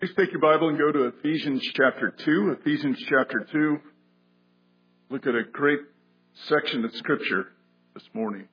Please take your Bible and go to Ephesians chapter 2. Ephesians chapter 2. Look at a great section of Scripture this morning.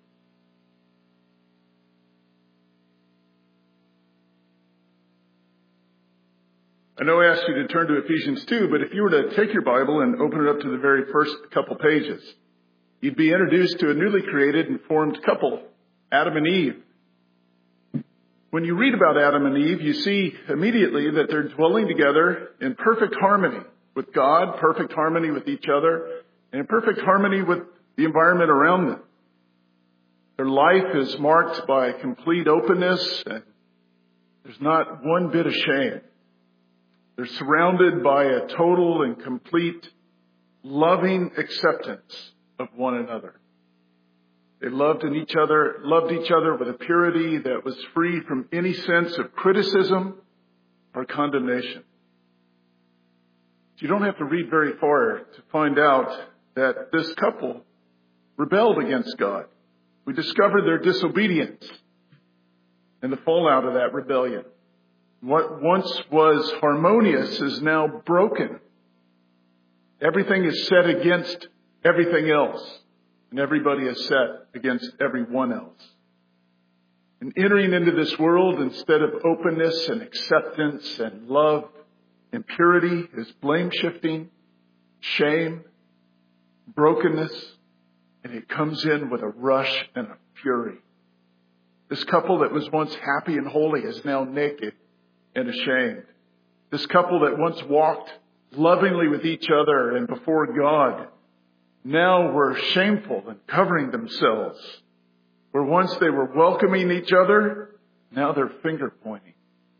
I know I asked you to turn to Ephesians 2, but if you were to take your Bible and open it up to the very first couple pages, you'd be introduced to a newly created and formed couple, Adam and Eve. When you read about Adam and Eve, you see immediately that they're dwelling together in perfect harmony with God, perfect harmony with each other, and in perfect harmony with the environment around them. Their life is marked by complete openness, and there's not one bit of shame. They're surrounded by a total and complete loving acceptance of one another. They loved each other with a purity that was free from any sense of criticism or condemnation. You don't have to read very far to find out that this couple rebelled against God. We discovered their disobedience and the fallout of that rebellion. What once was harmonious is now broken. Everything is set against everything else. And everybody is set against everyone else. And entering into this world, instead of openness and acceptance and love and purity, is blame shifting, shame, brokenness, and it comes in with a rush and a fury. This couple that was once happy and holy is now naked and ashamed. This couple that once walked lovingly with each other and before God now were shameful and covering themselves. Where once they were welcoming each other, now they're finger pointing.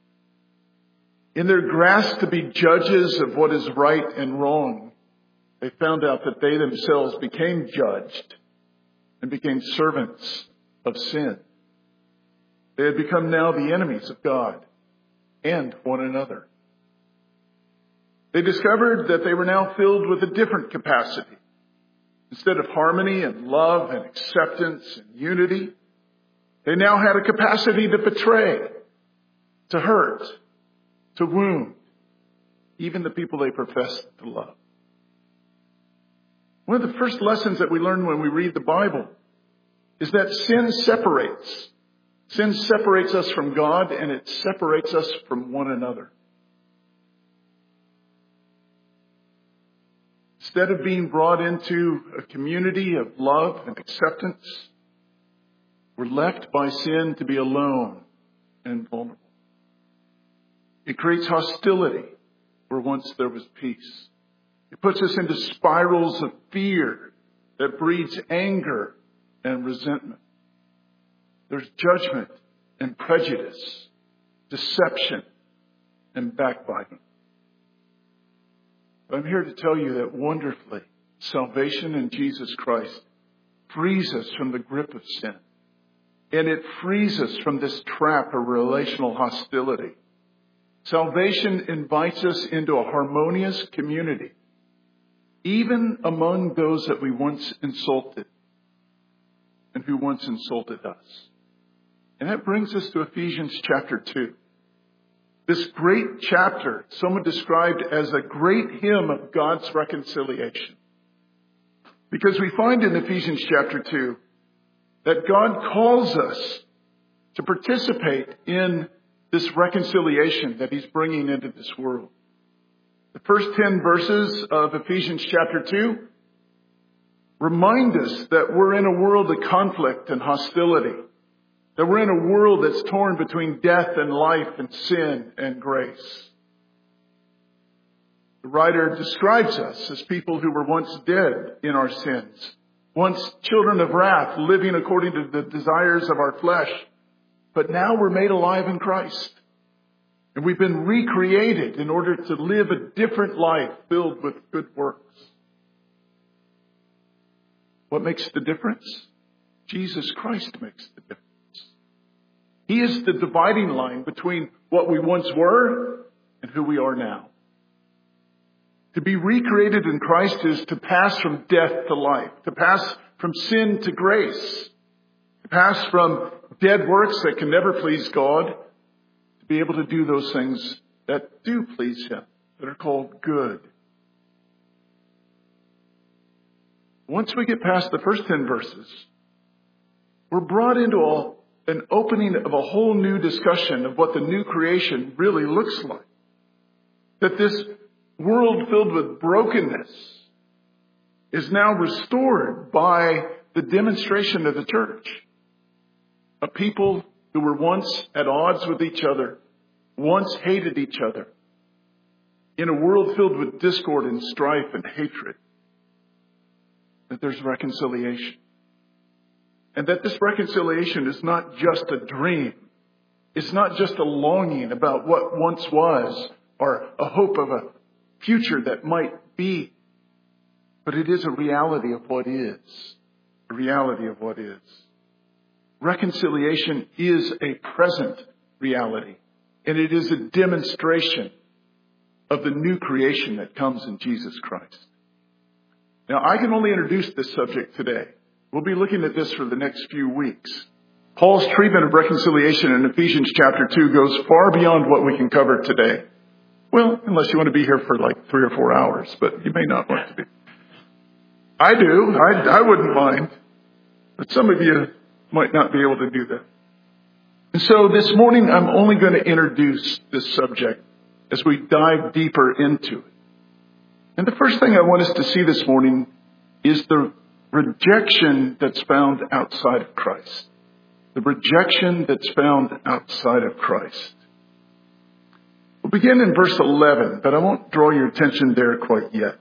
In their grasp to be judges of what is right and wrong, they found out that they themselves became judged and became servants of sin. They had become now the enemies of God and one another. They discovered that they were now filled with a different capacity. Instead of harmony and love and acceptance and unity, they now had a capacity to betray, to hurt, to wound, even the people they professed to love. One of the first lessons that we learn when we read the Bible is that sin separates. Sin separates us from God, and it separates us from one another. Instead of being brought into a community of love and acceptance, we're left by sin to be alone and vulnerable. It creates hostility where once there was peace. It puts us into spirals of fear that breeds anger and resentment. There's judgment and prejudice, deception and backbiting. I'm here to tell you that wonderfully, salvation in Jesus Christ frees us from the grip of sin. And it frees us from this trap of relational hostility. Salvation invites us into a harmonious community, even among those that we once insulted and who once insulted us. And that brings us to Ephesians chapter 2. This great chapter, someone described as a great hymn of God's reconciliation. Because we find in Ephesians chapter 2 that God calls us to participate in this reconciliation that He's bringing into this world. The first 10 verses of Ephesians chapter 2 remind us that we're in a world of conflict and hostility. That we're in a world that's torn between death and life and sin and grace. The writer describes us as people who were once dead in our sins. Once children of wrath, living according to the desires of our flesh. But now we're made alive in Christ. And we've been recreated in order to live a different life filled with good works. What makes the difference? Jesus Christ makes the difference. He is the dividing line between what we once were and who we are now. To be recreated in Christ is to pass from death to life, to pass from sin to grace, to pass from dead works that can never please God, to be able to do those things that do please Him, that are called good. Once we get past the first 10 verses, we're brought into an opening of a whole new discussion of what the new creation really looks like. That this world filled with brokenness is now restored by the demonstration of the church. A people who were once at odds with each other, once hated each other, in a world filled with discord and strife and hatred, that there's reconciliation. And that this reconciliation is not just a dream. It's not just a longing about what once was or a hope of a future that might be. But it is a reality of what is. A reality of what is. Reconciliation is a present reality. And it is a demonstration of the new creation that comes in Jesus Christ. Now, I can only introduce this subject today. We'll be looking at this for the next few weeks. Paul's treatment of reconciliation in Ephesians chapter 2 goes far beyond what we can cover today. Well, unless you want to be here for like 3 or 4 hours, but you may not want to be. I do. I wouldn't mind. But some of you might not be able to do that. And so this morning, I'm only going to introduce this subject as we dive deeper into it. And the first thing I want us to see this morning is the rejection that's found outside of Christ. The rejection that's found outside of Christ. We'll begin in verse 11, but I won't draw your attention there quite yet.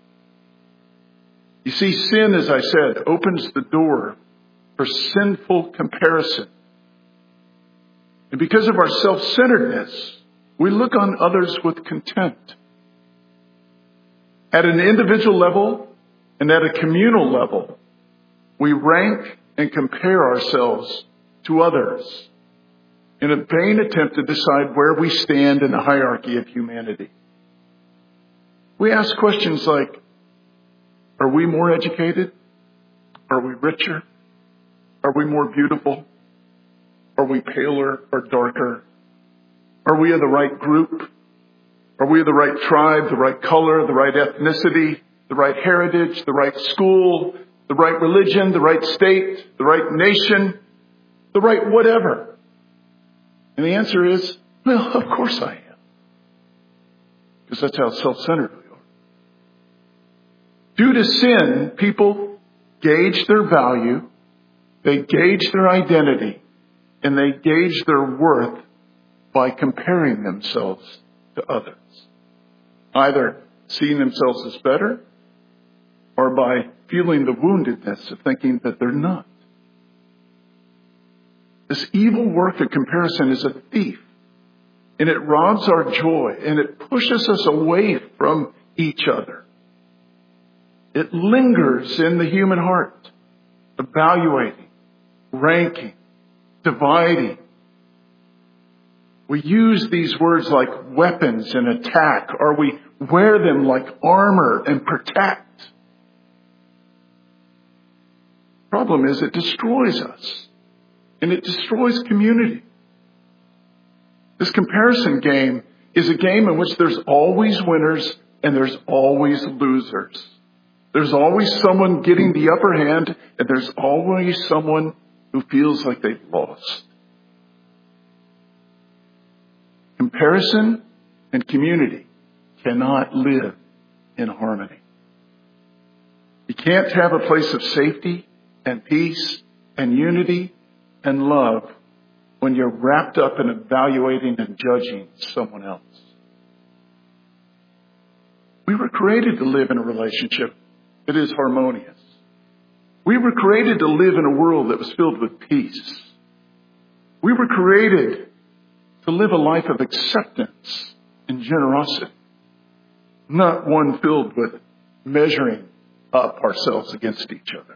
You see, sin, as I said, opens the door for sinful comparison. And because of our self-centeredness, we look on others with contempt. At an individual level and at a communal level, we rank and compare ourselves to others in a vain attempt to decide where we stand in the hierarchy of humanity. We ask questions like, are we more educated? Are we richer? Are we more beautiful? Are we paler or darker? Are we of the right group? Are we of the right tribe, the right color, the right ethnicity, the right heritage, the right school, the right religion, the right state, the right nation, the right whatever? And the answer is, well, of course I am. Because that's how self-centered we are. Due to sin, people gauge their value, they gauge their identity, and they gauge their worth by comparing themselves to others. Either seeing themselves as better or by feeling the woundedness of thinking that they're not. This evil work of comparison is a thief, and it robs our joy, and it pushes us away from each other. It lingers in the human heart, evaluating, ranking, dividing. We use these words like weapons in attack, or we wear them like armor and protect. Problem is, it destroys us, and it destroys community. This comparison game is a game in which there's always winners and there's always losers. There's always someone getting the upper hand, and there's always someone who feels like they've lost. Comparison and community cannot live in harmony. You can't have a place of safety and peace and unity and love when you're wrapped up in evaluating and judging someone else. We were created to live in a relationship that is harmonious. We were created to live in a world that was filled with peace. We were created to live a life of acceptance and generosity, not one filled with measuring up ourselves against each other.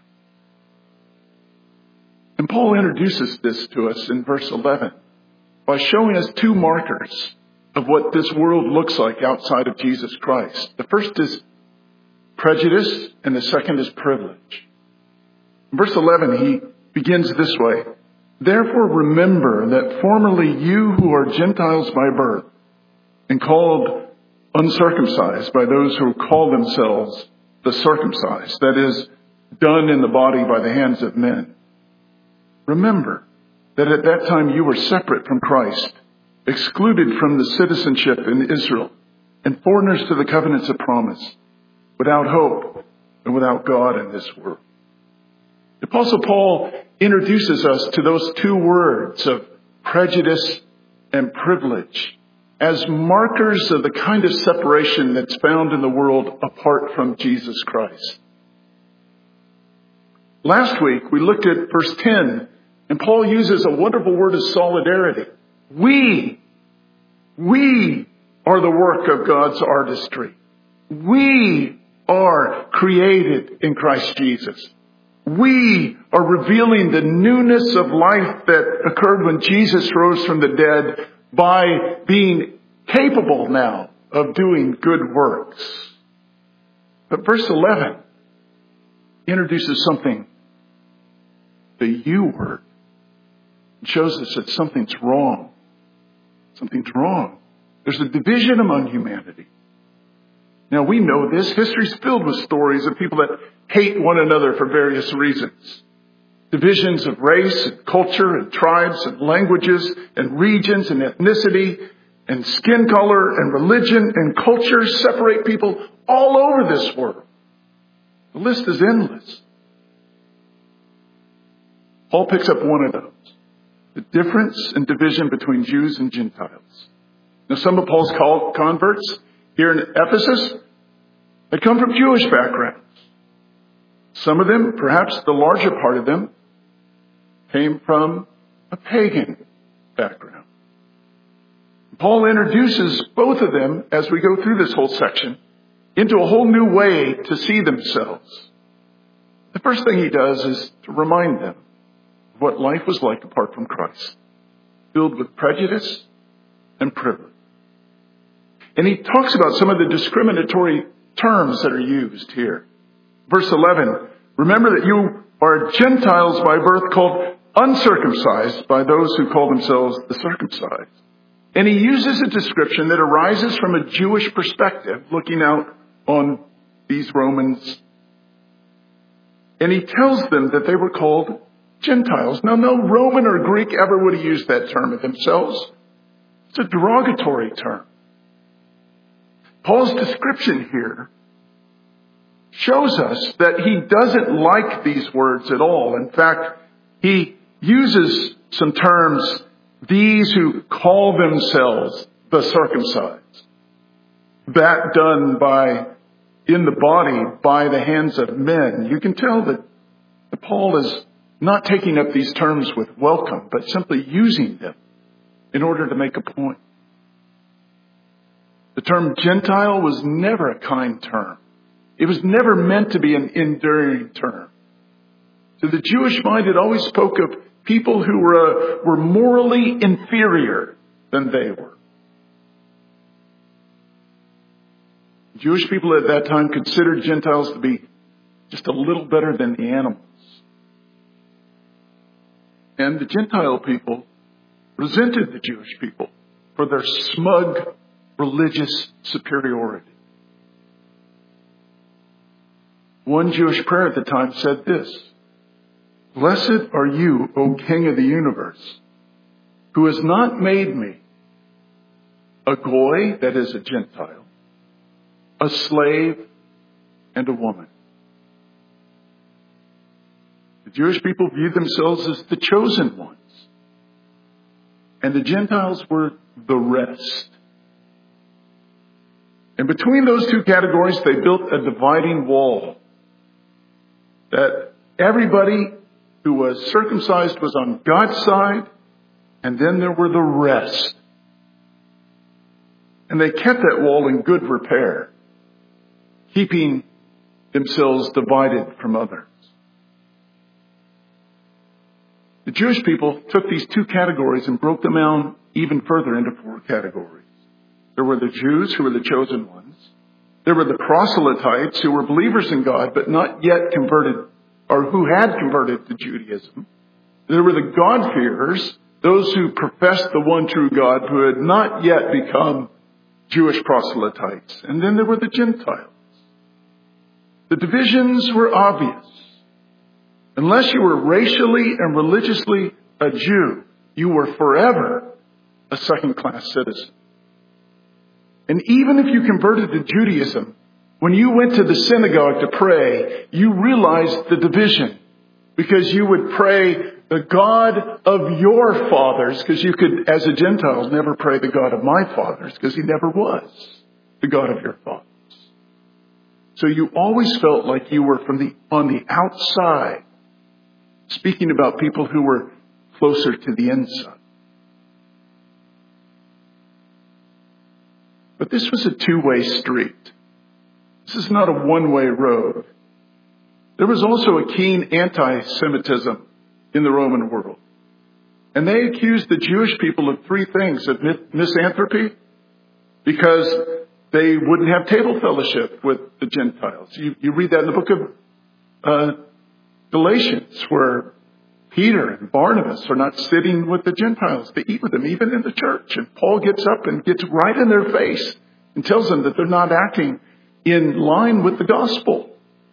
And Paul introduces this to us in verse 11 by showing us two markers of what this world looks like outside of Jesus Christ. The first is prejudice, and the second is privilege. In verse 11, he begins this way. Therefore remember that formerly you who are Gentiles by birth and called uncircumcised by those who call themselves the circumcised, that is, done in the body by the hands of men. Remember that at that time you were separate from Christ, excluded from the citizenship in Israel, and foreigners to the covenants of promise, without hope and without God in this world. The Apostle Paul introduces us to those two words of prejudice and privilege as markers of the kind of separation that's found in the world apart from Jesus Christ. Last week, we looked at verse 10, and Paul uses a wonderful word of solidarity. We are the work of God's artistry. We are created in Christ Jesus. We are revealing the newness of life that occurred when Jesus rose from the dead by being capable now of doing good works. But verse 11 introduces something, the you word. It shows us that something's wrong. Something's wrong. There's a division among humanity. Now we know this. History's filled with stories of people that hate one another for various reasons. Divisions of race and culture and tribes and languages and regions and ethnicity and skin color and religion and culture separate people all over this world. The list is endless. Paul picks up one of those. The difference and division between Jews and Gentiles. Now some of Paul's converts here in Ephesus, they come from Jewish backgrounds. Some of them, perhaps the larger part of them, came from a pagan background. Paul introduces both of them, as we go through this whole section, into a whole new way to see themselves. The first thing he does is to remind them of what life was like apart from Christ, filled with prejudice and privilege. And he talks about some of the discriminatory terms that are used here. Verse 11, remember that you are Gentiles by birth, called uncircumcised by those who call themselves the circumcised. And he uses a description that arises from a Jewish perspective, looking out on these Romans. And he tells them that they were called Gentiles. Now, no Roman or Greek ever would have used that term of themselves. It's a derogatory term. Paul's description here shows us that he doesn't like these words at all. In fact, he uses some terms, these who call themselves the circumcised. That done in the body by the hands of men. You can tell that Paul is not taking up these terms with welcome, but simply using them in order to make a point. The term Gentile was never a kind term. It was never meant to be an endearing term. To the Jewish mind, it always spoke of people who were morally inferior than they were. Jewish people at that time considered Gentiles to be just a little better than the animals. And the Gentile people resented the Jewish people for their smug religious superiority. One Jewish prayer at the time said this: "Blessed are you, O King of the universe, who has not made me a goy," that is a Gentile, "a slave, and a woman." The Jewish people viewed themselves as the chosen ones, and the Gentiles were the rest. And between those two categories, they built a dividing wall that everybody who was circumcised was on God's side, and then there were the rest. And they kept that wall in good repair, keeping themselves divided from others. The Jewish people took these two categories and broke them down even further into four categories. There were the Jews, who were the chosen ones. There were the proselytes, who were believers in God, but not yet converted, or who had converted to Judaism. There were the God-fearers, those who professed the one true God, who had not yet become Jewish proselytes, and then there were the Gentiles. The divisions were obvious. Unless you were racially and religiously a Jew, you were forever a second-class citizen. And even if you converted to Judaism, when you went to the synagogue to pray, you realized the division, because you would pray the God of your fathers, because you could, as a Gentile, never pray the God of my fathers, because he never was the God of your fathers. So you always felt like you were on the outside, speaking about people who were closer to the inside. But this was a two-way street. This is not a one-way road. There was also a keen anti-Semitism in the Roman world. And they accused the Jewish people of three things: of misanthropy, because they wouldn't have table fellowship with the Gentiles. You read that in the book of Galatians, where Peter and Barnabas are not sitting with the Gentiles to eat with them, even in the church. And Paul gets up and gets right in their face and tells them that they're not acting in line with the gospel.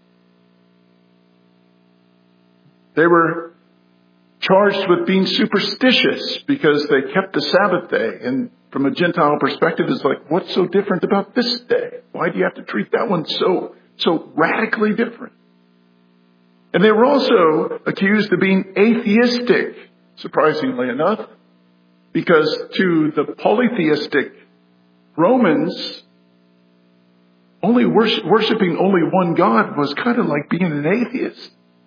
They were charged with being superstitious because they kept the Sabbath day. And from a Gentile perspective, it's like, what's so different about this day? Why do you have to treat that one so radically different? And they were also accused of being atheistic, surprisingly enough, because to the polytheistic Romans, only worshiping only one God was kind of like being an atheist.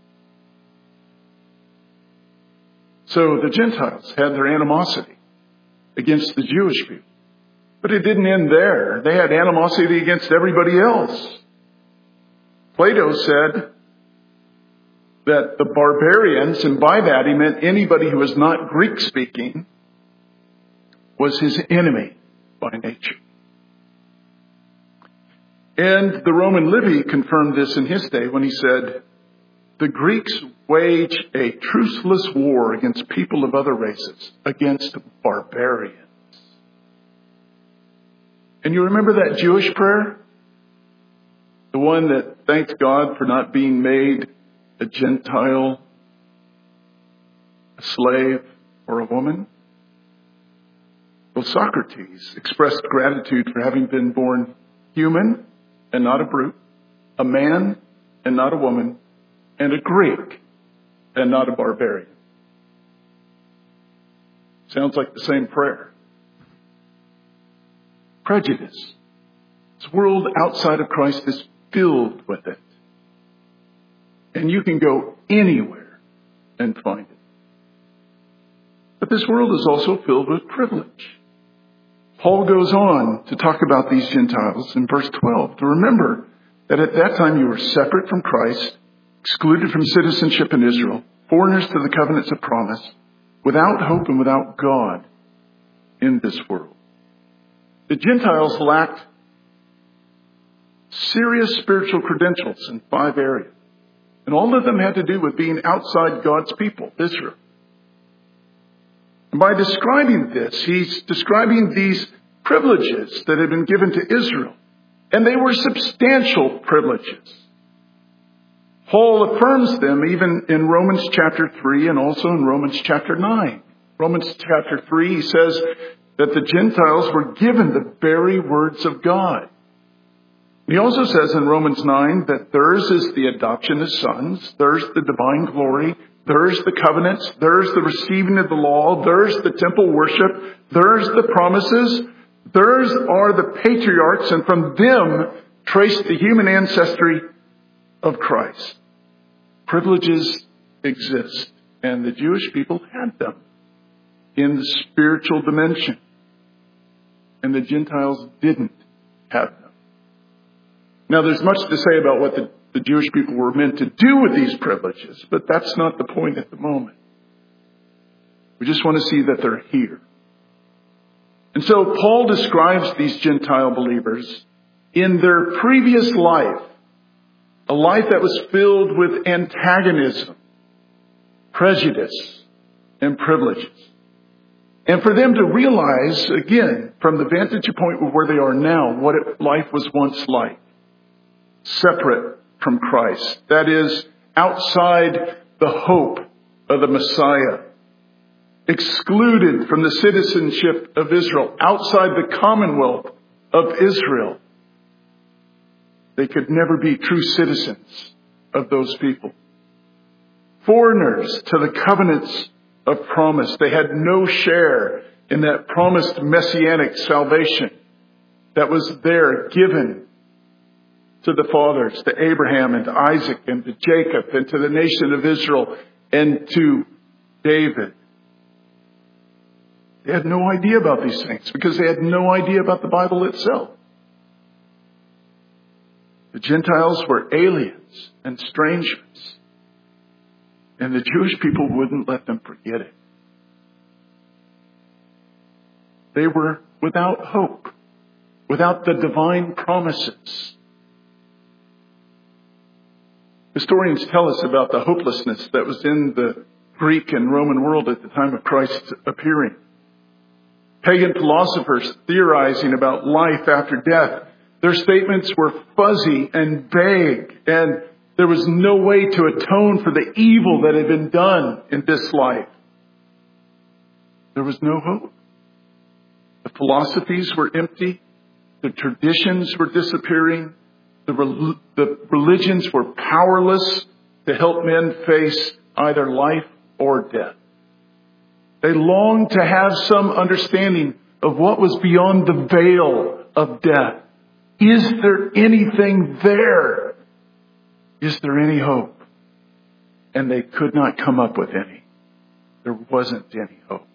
So the Gentiles had their animosity against the Jewish people. But it didn't end there. They had animosity against everybody else. Plato said that the barbarians, and by that he meant anybody who was not Greek-speaking, was his enemy by nature. And the Roman Livy confirmed this in his day when he said, the Greeks wage a truceless war against people of other races, against barbarians. And you remember that Jewish prayer? The one that thanked God for not being made a Gentile, a slave, or a woman? Well, Socrates expressed gratitude for having been born human and not a brute, a man and not a woman, and a Greek and not a barbarian. Sounds like the same prayer. Prejudice. This world outside of Christ is filled with it. And you can go anywhere and find it. But this world is also filled with privilege. Paul goes on to talk about these Gentiles in verse 12. To remember that at that time you were separate from Christ, excluded from citizenship in Israel, foreigners to the covenants of promise, without hope and without God in this world. The Gentiles lacked serious spiritual credentials in 5 areas. And all of them had to do with being outside God's people, Israel. And by describing this, he's describing these privileges that had been given to Israel. And they were substantial privileges. Paul affirms them even in Romans chapter 3 and also in Romans chapter 9. Romans chapter 3, he says that the Gentiles were given the very words of God. He also says in Romans 9 that theirs is the adoption as sons, theirs the divine glory, theirs the covenants, theirs the receiving of the law, theirs the temple worship, theirs the promises, theirs are the patriarchs, and from them trace the human ancestry of Christ. Privileges exist, and the Jewish people had them in the spiritual dimension, and the Gentiles didn't have them. Now, there's much to say about what the Jewish people were meant to do with these privileges, but that's not the point at the moment. We just want to see that they're here. And so Paul describes these Gentile believers in their previous life, a life that was filled with antagonism, prejudice, and privileges. And for them to realize, again, from the vantage point of where they are now, what life was once like. Separate from Christ. That is, outside the hope of the Messiah. Excluded from the citizenship of Israel. Outside the commonwealth of Israel. They could never be true citizens of those people. Foreigners to the covenants of promise. They had no share in that promised messianic salvation that was there given to the fathers, to Abraham and to Isaac and to Jacob and to the nation of Israel and to David. They had no idea about these things because they had no idea about the Bible itself. The Gentiles were aliens and strangers. And the Jewish people wouldn't let them forget it. They were without hope, without the divine promises. Historians tell us about the hopelessness that was in the Greek and Roman world at the time of Christ's appearing. Pagan philosophers theorizing about life after death, their statements were fuzzy and vague, and there was no way to atone for the evil that had been done in this life. There was no hope. The philosophies were empty. The traditions were disappearing. The religions were powerless to help men face either life or death. They longed to have some understanding of what was beyond the veil of death. Is there anything there? Is there any hope? And they could not come up with any. There wasn't any hope.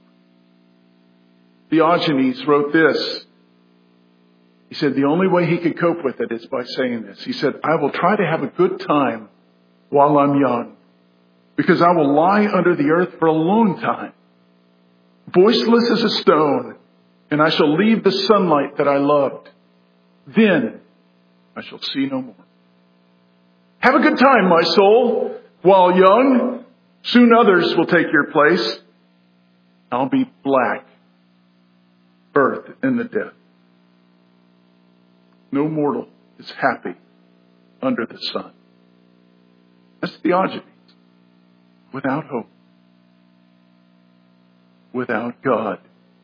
Diogenes wrote this. He said the only way he could cope with it is by saying this. He said, I will try to have a good time while I'm young, because I will lie under the earth for a long time, voiceless as a stone, and I shall leave the sunlight that I loved. Then I shall see no more. Have a good time, my soul, while young. Soon others will take your place. I'll be black, earth in the death. No mortal is happy under the sun. That's Diogenes. Without hope. Without God.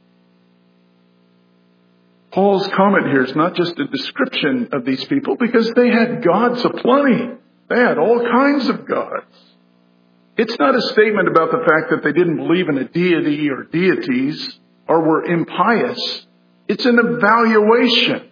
Paul's comment here is not just a description of these people, because they had gods aplenty. They had all kinds of gods. It's not a statement about the fact that they didn't believe in a deity or deities or were impious. It's an evaluation.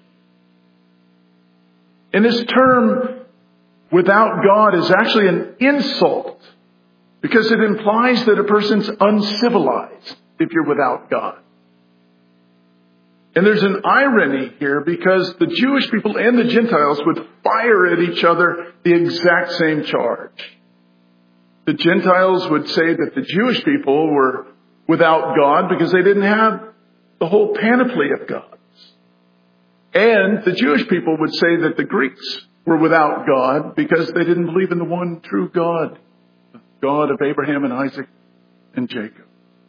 And this term, without God, is actually an insult, because it implies that a person's uncivilized if you're without God. And there's an irony here, because the Jewish people and the Gentiles would fire at each other the exact same charge. The Gentiles would say that the Jewish people were without God because they didn't have the whole panoply of gods. And the Jewish people would say that the Greeks were without God because they didn't believe in the one true God, the God of Abraham and Isaac and Jacob.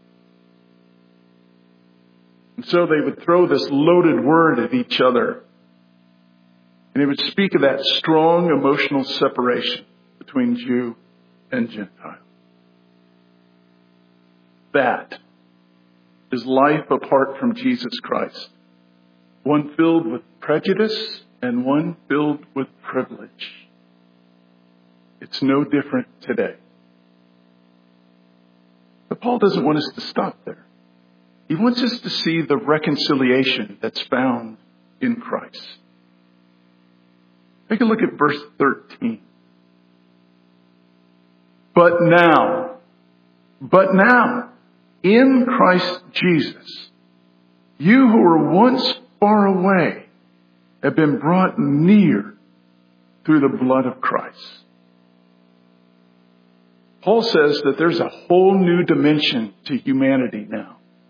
And so they would throw this loaded word at each other. And it would speak of that strong emotional separation between Jew and Gentile. That is life apart from Jesus Christ. One filled with prejudice and one filled with privilege. It's no different today. But Paul doesn't want us to stop there. He wants us to see the reconciliation that's found in Christ. Take a look at verse 13. But now, in Christ Jesus, you who were once far away have been brought near through the blood of Christ. Paul says that there's a whole new dimension to humanity now.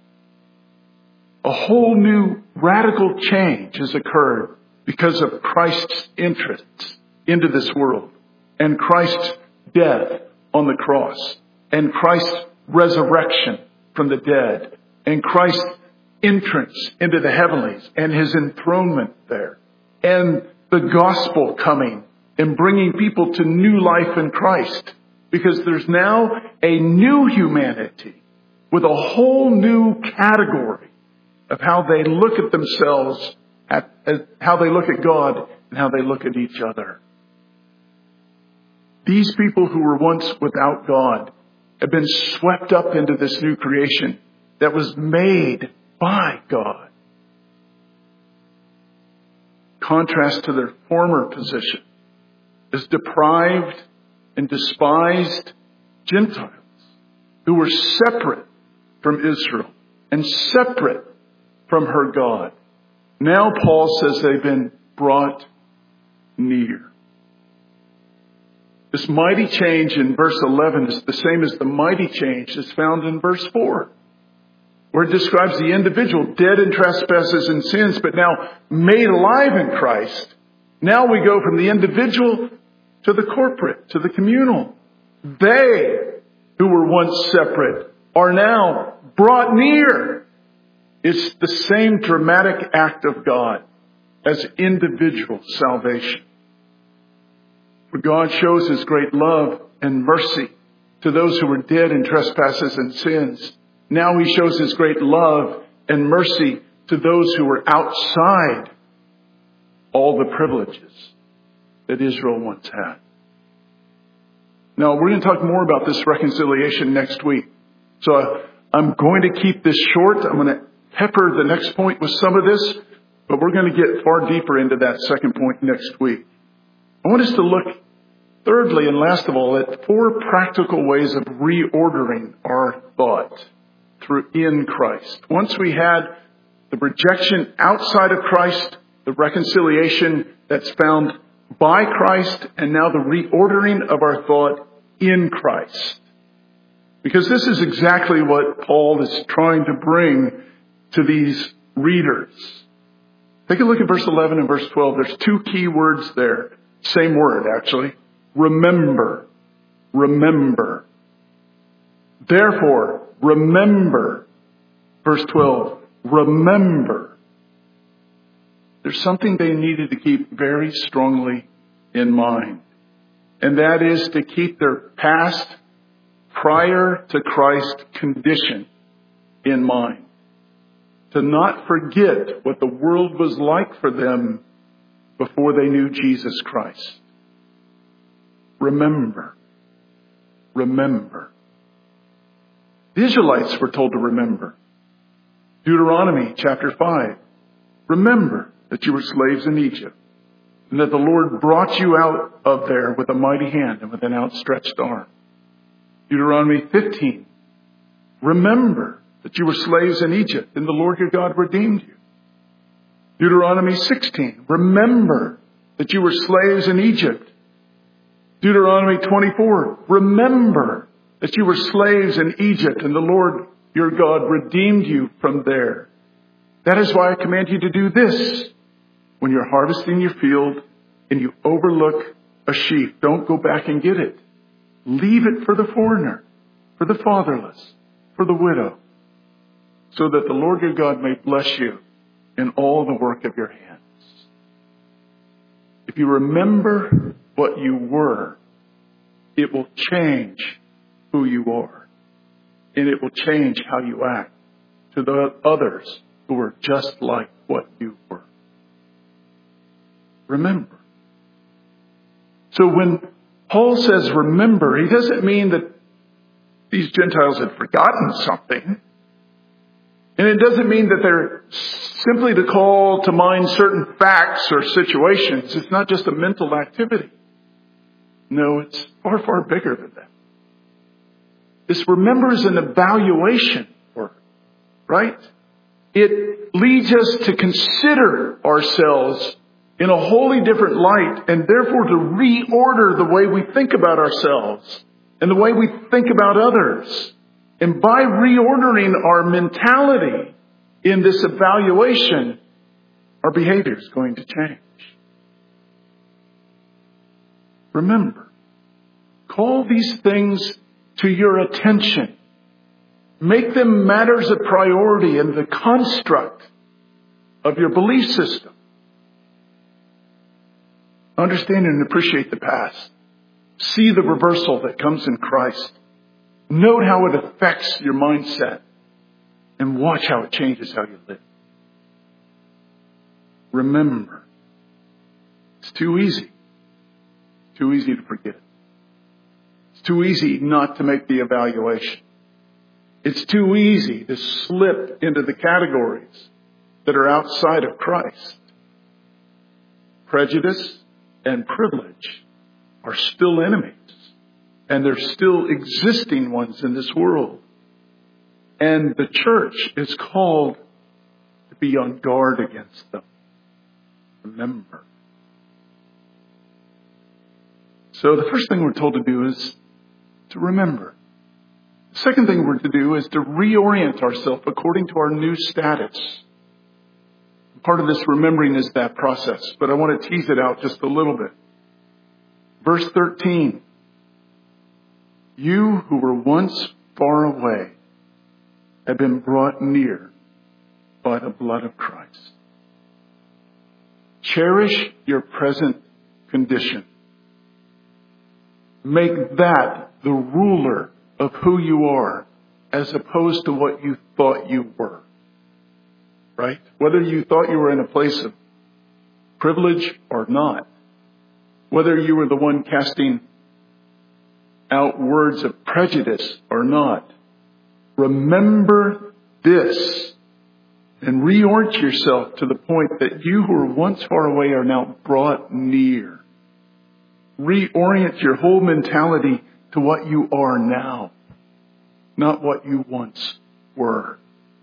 A whole new radical change has occurred because of Christ's entrance into this world, and Christ's death on the cross, and Christ's resurrection from the dead, and Christ's entrance into the heavenlies and his enthronement there, and the gospel coming and bringing people to new life in Christ. Because there's now a new humanity with a whole new category of how they look at themselves, how they look at God, and how they look at each other. These people who were once without God have been swept up into this new creation that was made by God. Contrast to their former position as deprived and despised Gentiles who were separate from Israel and separate from her God. Now Paul says they've been brought near. This mighty change in verse 11 is the same as the mighty change that's found in verse 4, where it describes the individual dead in trespasses and sins, but now made alive in Christ. Now we go from the individual to the corporate, to the communal. They who were once separate are now brought near. It's the same dramatic act of God as individual salvation. For God shows his great love and mercy to those who were dead in trespasses and sins. Now he shows his great love and mercy to those who were outside all the privileges that Israel once had. Now, we're going to talk more about this reconciliation next week. So I'm going to keep this short. I'm going to pepper the next point with some of this, but we're going to get far deeper into that second point next week. I want us to look, thirdly and last of all, at 4 practical ways of reordering our thought in Christ. Once we had the rejection outside of Christ, the reconciliation that's found by Christ, and now the reordering of our thought in Christ. Because this is exactly what Paul is trying to bring to these readers. Take a look at verse 11 and verse 12. There's 2 key words there. Same word, actually. Remember. Remember. Therefore, remember. Verse 12. Remember. There's something they needed to keep very strongly in mind. And that is to keep their past, prior to Christ condition in mind. To not forget what the world was like for them before they knew Jesus Christ. Remember. Remember. The Israelites were told to remember. Deuteronomy chapter 5. Remember that you were slaves in Egypt, and that the Lord brought you out of there with a mighty hand and with an outstretched arm. Deuteronomy 15. Remember that you were slaves in Egypt, and the Lord your God redeemed you. Deuteronomy 16. Remember that you were slaves in Egypt. Deuteronomy 24. Remember that you were slaves in Egypt, and the Lord your God redeemed you from there. That is why I command you to do this. When you're harvesting your field and you overlook a sheaf, don't go back and get it. Leave it for the foreigner, for the fatherless, for the widow, so that the Lord your God may bless you in all the work of your hands. If you remember what you were, it will change who you are. And it will change how you act to the others who are just like what you were. Remember. So when Paul says remember, he doesn't mean that these Gentiles had forgotten something. And it doesn't mean that they're simply to call to mind certain facts or situations. It's not just a mental activity. No, it's far, far bigger than that. This remember is an evaluation word, right? It leads us to consider ourselves in a wholly different light, and therefore to reorder the way we think about ourselves and the way we think about others. And by reordering our mentality in this evaluation, our behavior is going to change. Remember, call these things to your attention Make them matters of priority in the construct of your belief system. Understand and appreciate the past. See the reversal that comes in Christ. Note how it affects your mindset. And watch how it changes how you live. Remember. It's too easy. Too easy to forget. It's too easy not to make the evaluation. It's too easy to slip into the categories that are outside of Christ. Prejudice and privilege are still enemies. And they're still existing ones in this world. And the church is called to be on guard against them. Remember. So the first thing we're told to do is to remember. The second thing we're to do is to reorient ourselves according to our new status. Part of this remembering is that process, but I want to tease it out just a little bit. Verse 13. You who were once far away have been brought near by the blood of Christ. Cherish your present condition. Make that the ruler of who you are, as opposed to what you thought you were. Right? Whether you thought you were in a place of privilege or not. Whether you were the one casting out words of prejudice or not. Remember this and reorient yourself to the point that you who were once far away are now brought near. Reorient your whole mentality to what you are now, not what you once were.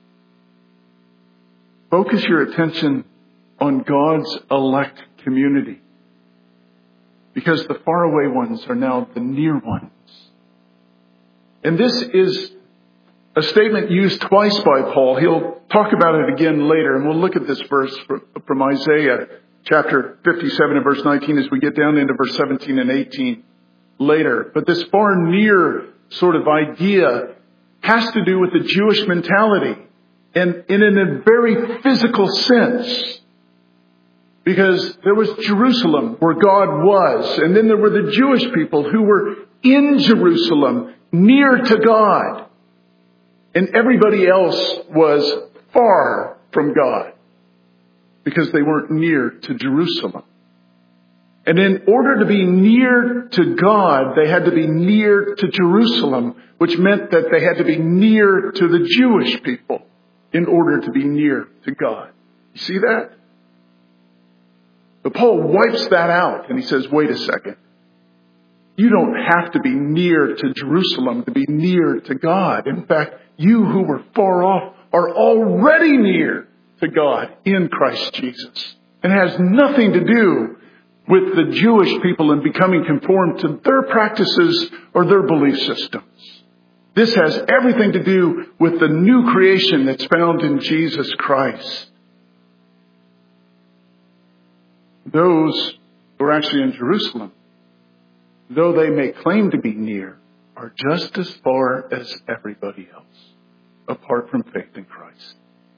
Focus your attention on God's elect community, because the faraway ones are now the near ones. And this is a statement used twice by Paul. He'll talk about it again later, and we'll look at this verse from Isaiah chapter 57 and verse 19 as we get down into verse 17 and 18 later. But this far near sort of idea has to do with the Jewish mentality, and in a very physical sense. Because there was Jerusalem where God was, and then there were the Jewish people who were in Jerusalem, near to God. And everybody else was far from God because they weren't near to Jerusalem. And in order to be near to God, they had to be near to Jerusalem, which meant that they had to be near to the Jewish people in order to be near to God. You see that? But Paul wipes that out and he says, wait a second. You don't have to be near to Jerusalem to be near to God. In fact, you who were far off are already near to God in Christ Jesus. And it has nothing to do with the Jewish people and becoming conformed to their practices or their belief systems. This has everything to do with the new creation that's found in Jesus Christ. Those who are actually in Jerusalem, though they may claim to be near, are just as far as everybody else, apart from faith in Christ.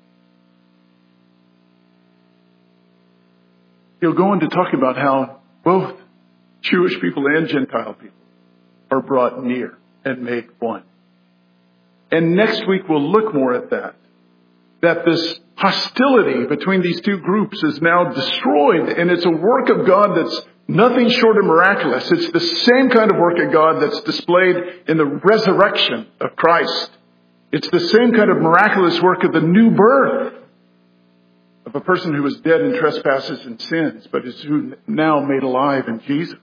He'll go on to talk about how both Jewish people and Gentile people are brought near and made one. And next week we'll look more at that. That this hostility between these two groups is now destroyed, and it's a work of God that's nothing short of miraculous. It's the same kind of work of God that's displayed in the resurrection of Christ. It's the same kind of miraculous work of the new birth of a person who was dead in trespasses and sins, but is now made alive in Jesus.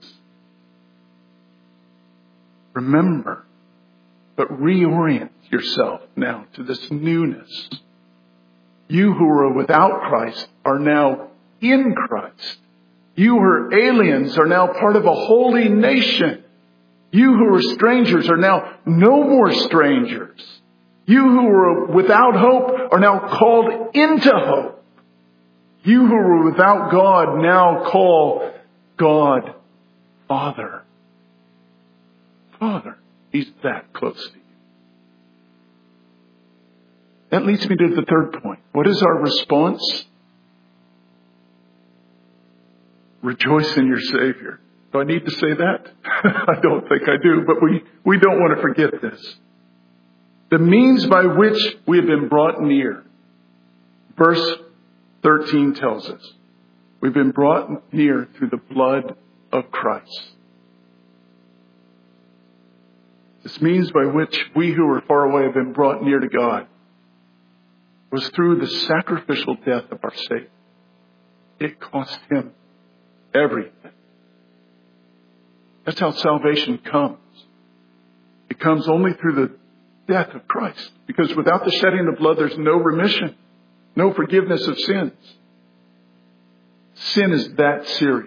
Remember, but reorient yourself now to this newness. You who were without Christ are now in Christ. You who are aliens are now part of a holy nation. You who are strangers are now no more strangers. You who were without hope are now called into hope. You who were without God now call God Father. Father. He's that close to you. that leads me to the third point. What is our response? Rejoice in your Savior. Do I need to say that? I don't think I do, but we don't want to forget this. The means by which we have been brought near. Verse 13 tells us, we've been brought near through the blood of Christ. This means by which we who were far away have been brought near to God was through the sacrificial death of our Savior. It cost him everything. That's how salvation comes. It comes only through the death of Christ. Because without the shedding of blood, there's no remission, no forgiveness of sins. Sin is that serious.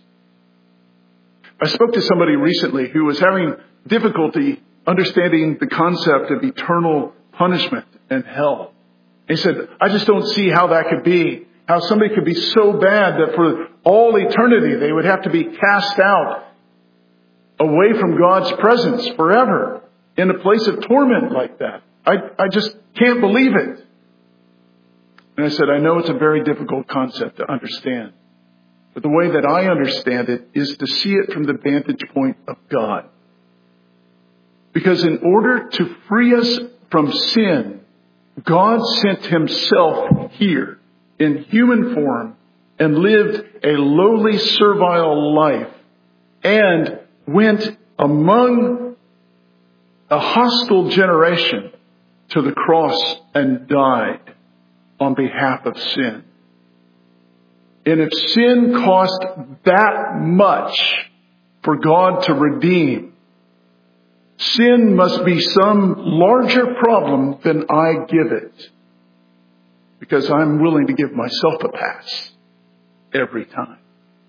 I spoke to somebody recently who was having difficulty understanding the concept of eternal punishment and hell. He said, I just don't see how that could be. How somebody could be so bad that for all eternity they would have to be cast out away from God's presence forever in a place of torment like that. I just can't believe it. And I said, I know it's a very difficult concept to understand. But the way that I understand it is to see it from the vantage point of God. Because in order to free us from sin, God sent himself here in human form and lived a lowly servile life and went among a hostile generation to the cross and died on behalf of sin. And if sin cost that much for God to redeem, sin must be some larger problem than I give it. Because I'm willing to give myself a pass every time.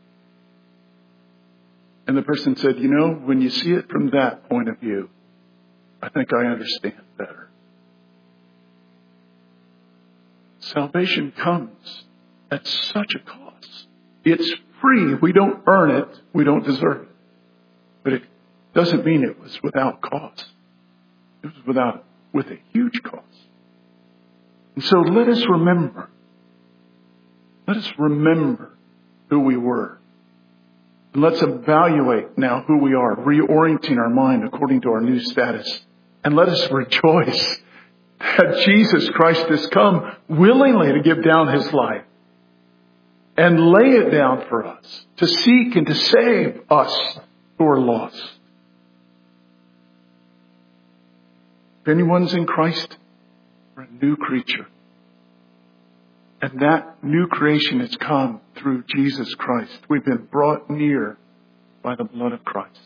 And the person said, when you see it from that point of view, I think I understand better. Salvation comes at such a cost. It's free. We don't earn it. We don't deserve it. But it doesn't mean it was without cost. It was with a huge cost. And so let us remember. Let us remember who we were. And let's evaluate now who we are, reorienting our mind according to our new status. And let us rejoice that Jesus Christ has come willingly to give down his life and lay it down for us to seek and to save us who are lost. If anyone's in Christ, we're a new creature. And that new creation has come through Jesus Christ. We've been brought near by the blood of Christ.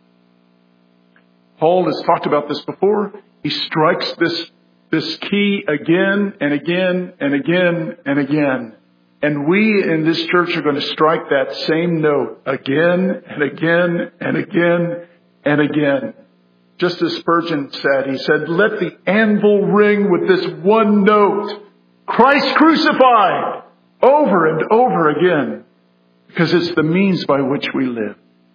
Paul has talked about this before. He strikes this key again and again and again and again. And we in this church are going to strike that same note again and again and again and again. Just as Spurgeon said, he said, let the anvil ring with this one note. Christ crucified, over and over again, because it's the means by which we live.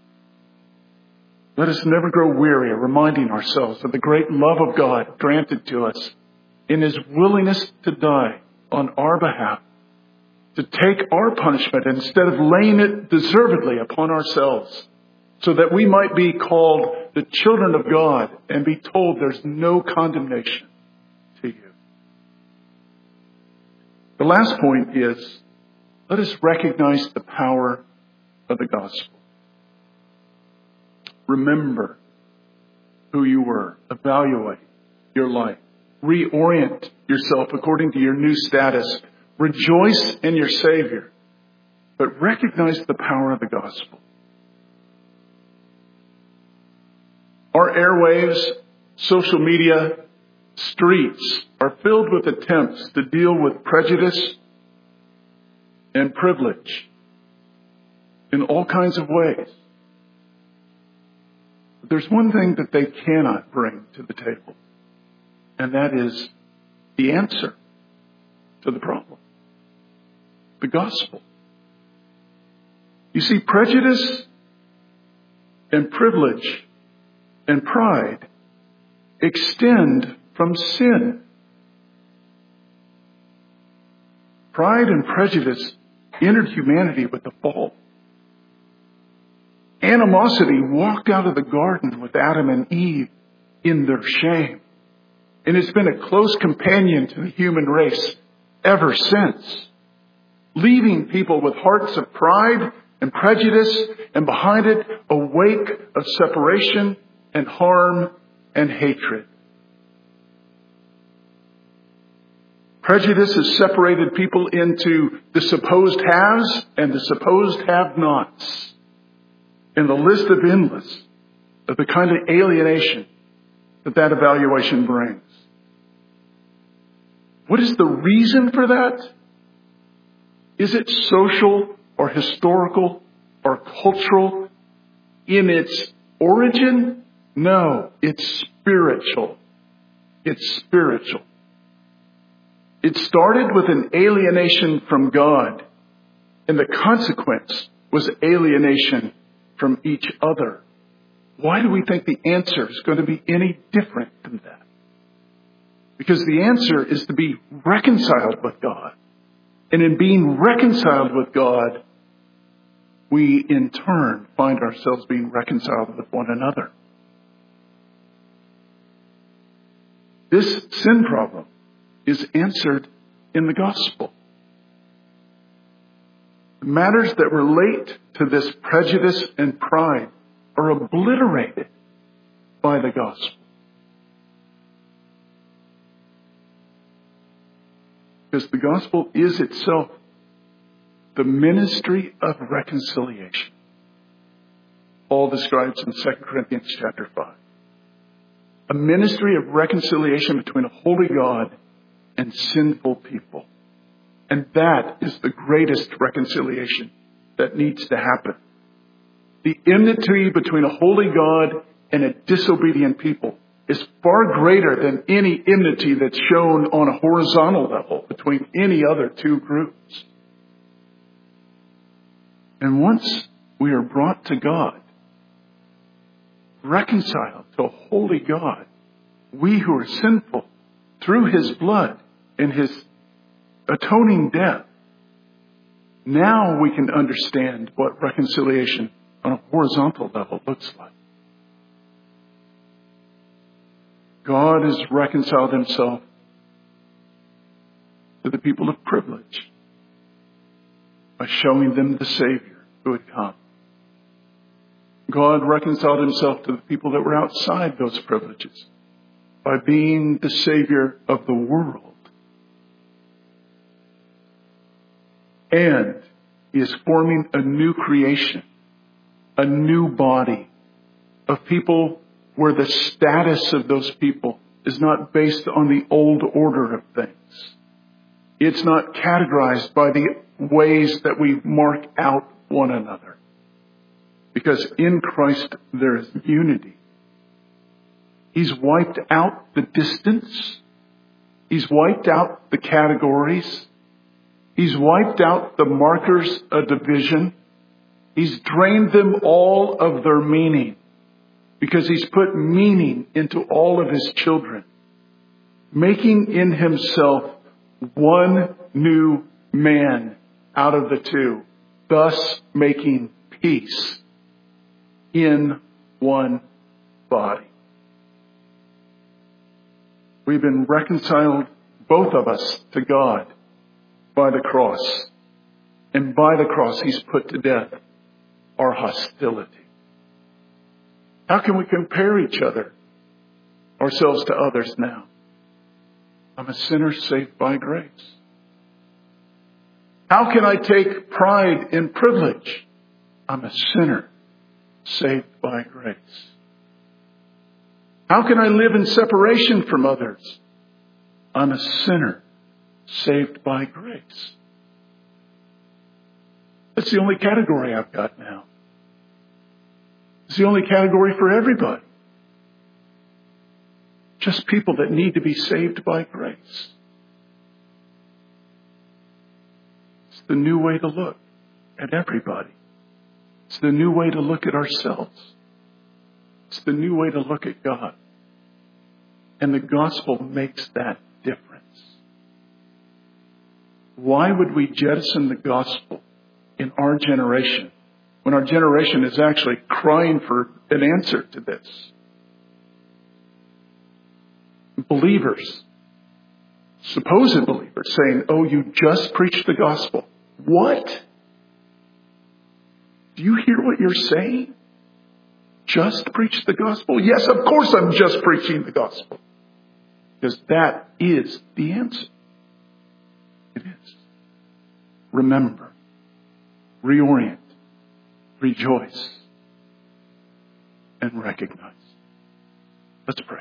Let us never grow weary of reminding ourselves of the great love of God granted to us in his willingness to die on our behalf, to take our punishment instead of laying it deservedly upon ourselves, so that we might be called the children of God and be told there's no condemnation to you. The last point is, let us recognize the power of the gospel. Remember who you were. Evaluate your life. Reorient yourself according to your new status. Rejoice in your Savior. But recognize the power of the gospel. Our airwaves, social media, streets are filled with attempts to deal with prejudice and privilege in all kinds of ways. But there's one thing that they cannot bring to the table, and that is the answer to the problem. The gospel. You see, prejudice and privilege and pride extend from sin. Pride and prejudice entered humanity with the fall. Animosity walked out of the garden with Adam and Eve in their shame. And it's been a close companion to the human race ever since, leaving people with hearts of pride and prejudice, and behind it a wake of separation and harm and hatred. Prejudice has separated people into the supposed haves and the supposed have-nots. And the list of endless of the kind of alienation that evaluation brings. What is the reason for that? Is it social or historical or cultural in its origin? No, it's spiritual. It's spiritual. It started with an alienation from God, and the consequence was alienation from each other. Why do we think the answer is going to be any different than that? Because the answer is to be reconciled with God. And in being reconciled with God, we in turn find ourselves being reconciled with one another. This sin problem is answered in the gospel. Matters that relate to this prejudice and pride are obliterated by the gospel. Because the gospel is itself the ministry of reconciliation. Paul describes in 2 Corinthians chapter 5. A ministry of reconciliation between a holy God and sinful people. And that is the greatest reconciliation that needs to happen. The enmity between a holy God and a disobedient people is far greater than any enmity that's shown on a horizontal level between any other two groups. And once we are brought to God, reconciled to a holy God, we who are sinful, through His blood and His atoning death, now we can understand what reconciliation on a horizontal level looks like. God has reconciled Himself to the people of privilege by showing them the Savior who had come. God reconciled Himself to the people that were outside those privileges by being the Savior of the world. And He is forming a new creation, a new body of people where the status of those people is not based on the old order of things. It's not categorized by the ways that we mark out one another. Because in Christ there is unity. He's wiped out the distance. He's wiped out the categories. He's wiped out the markers of division. He's drained them all of their meaning. Because He's put meaning into all of His children. Making in Himself one new man out of the two. Thus making peace in one body. We've been reconciled, both of us, to God by the cross. And by the cross, He's put to death our hostility. How can we compare ourselves to others now? I'm a sinner saved by grace. How can I take pride in privilege? I'm a sinner saved by grace. How can I live in separation from others? I'm a sinner saved by grace. That's the only category I've got now. It's the only category for everybody. Just people that need to be saved by grace. It's the new way to look at everybody. It's the new way to look at ourselves. It's the new way to look at God. And the gospel makes that difference. Why would we jettison the gospel in our generation when our generation is actually crying for an answer to this? Believers, supposed believers, saying, oh, you just preached the gospel. What? Do you hear what you're saying? Just preach the gospel? Yes, of course I'm just preaching the gospel. Because that is the answer. It is. Remember. Reorient. Rejoice. And recognize. Let's pray.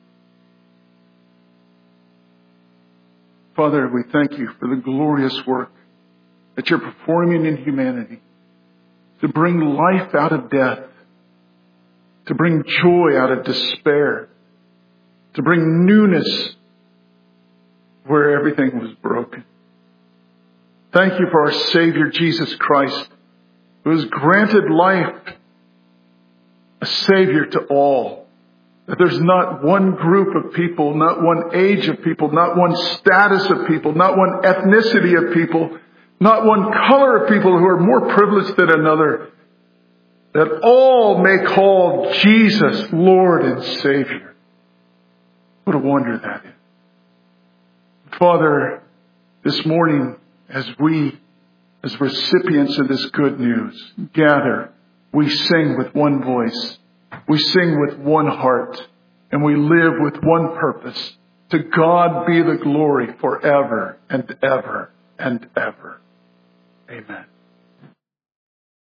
Father, we thank you for the glorious work that you're performing in humanity to bring life out of death, to bring joy out of despair, to bring newness where everything was broken. Thank you for our Savior, Jesus Christ, who has granted life, a Savior to all. That there's not one group of people, not one age of people, not one status of people, not one ethnicity of people, not one color of people who are more privileged than another. That all may call Jesus Lord and Savior. What a wonder that is. Father, this morning, as we, as recipients of this good news, gather, we sing with one voice. We sing with one heart. And we live with one purpose. To God be the glory forever and ever and ever. Amen.